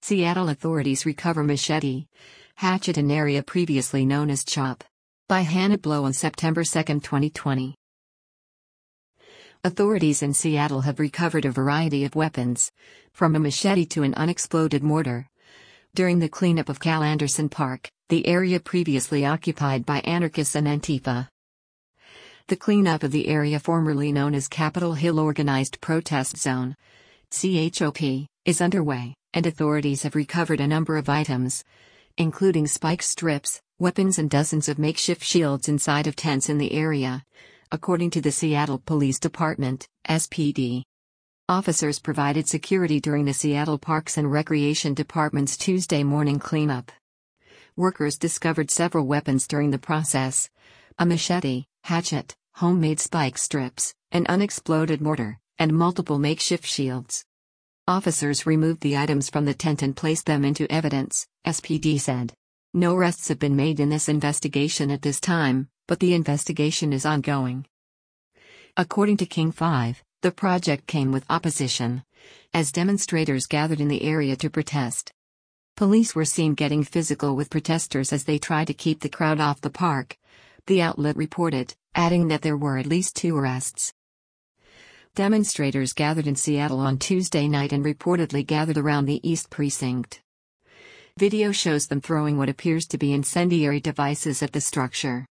Seattle authorities recover machete, hatchet in area previously known as CHOP. By Hannah Blow on September 2, 2020. Authorities in Seattle have recovered a variety of weapons, from a machete to an unexploded mortar, during the cleanup of Cal Anderson Park, the area previously occupied by anarchists and Antifa. The cleanup of the area formerly known as Capitol Hill Organized Protest Zone, CHOP, is underway, and authorities have recovered a number of items, including spike strips, weapons and dozens of makeshift shields inside of tents in the area, according to the Seattle Police Department, SPD. Officers provided security during the Seattle Parks and Recreation Department's Tuesday morning cleanup. Workers discovered several weapons during the process: a machete, hatchet, homemade spike strips, an unexploded mortar, and multiple makeshift shields. Officers removed the items from the tent and placed them into evidence, SPD said. No arrests have been made in this investigation at this time, but the investigation is ongoing. According to King 5, the project came with opposition, as demonstrators gathered in the area to protest. Police were seen getting physical with protesters as they tried to keep the crowd off the park, the outlet reported, adding that there were at least 2 arrests. Demonstrators gathered in Seattle on Tuesday night and reportedly gathered around the East Precinct. Video shows them throwing what appears to be incendiary devices at the structure.